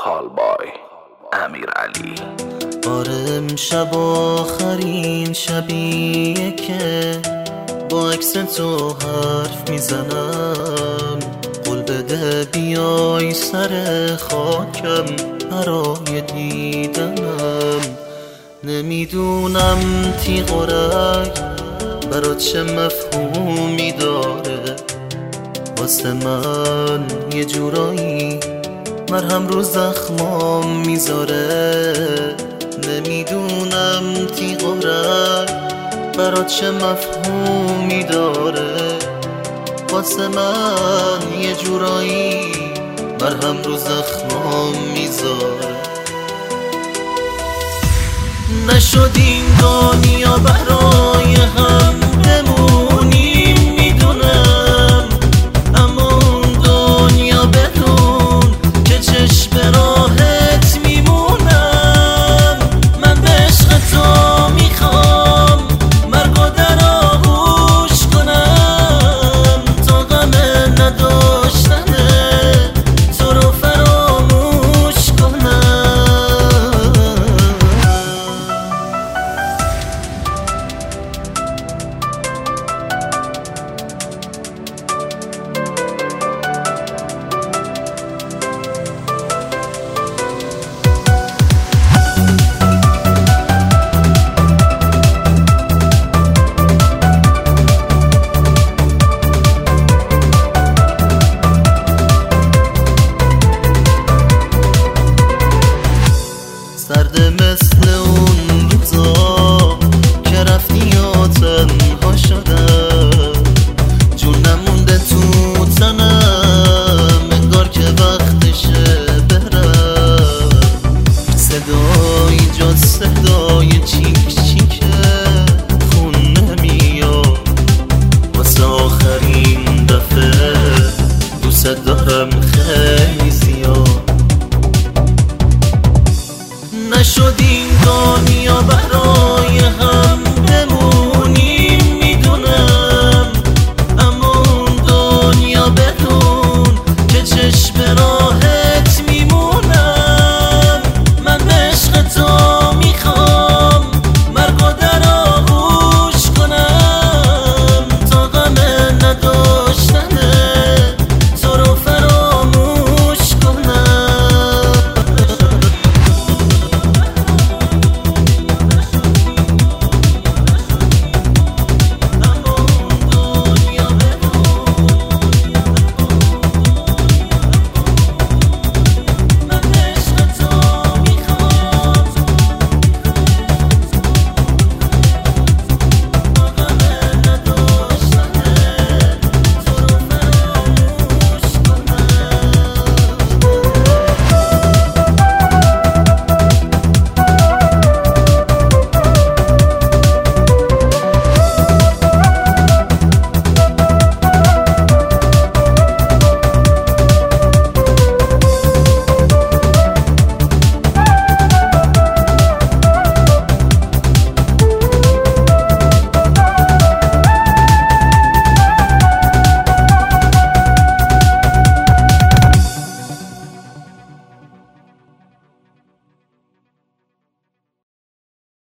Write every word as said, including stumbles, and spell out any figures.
کالبای امیر علی. آره امشب آخرین شبیه که با عکس تو حرف میزنم. قول بده بیای سر خاکم برای دیدنم. نمیدونم تیغ و رگ برات چه مفهومی داره، واسه من یه جورایی مرهم رو زخمام میذاره. نمیدونم تیغ و رگ برات چه مفهومی داره، واسه من یه جورایی مرهم رو زخمام میذاره. نشد این دنیا برای هم بمونیم میدونم، اما اون دنیا بدون که چشم راحت میمونم. من به عشق تو میخوام مرگ و در آغوش کنم، تا غم نداشتنه تو رو فراموش کنم. سرد مثل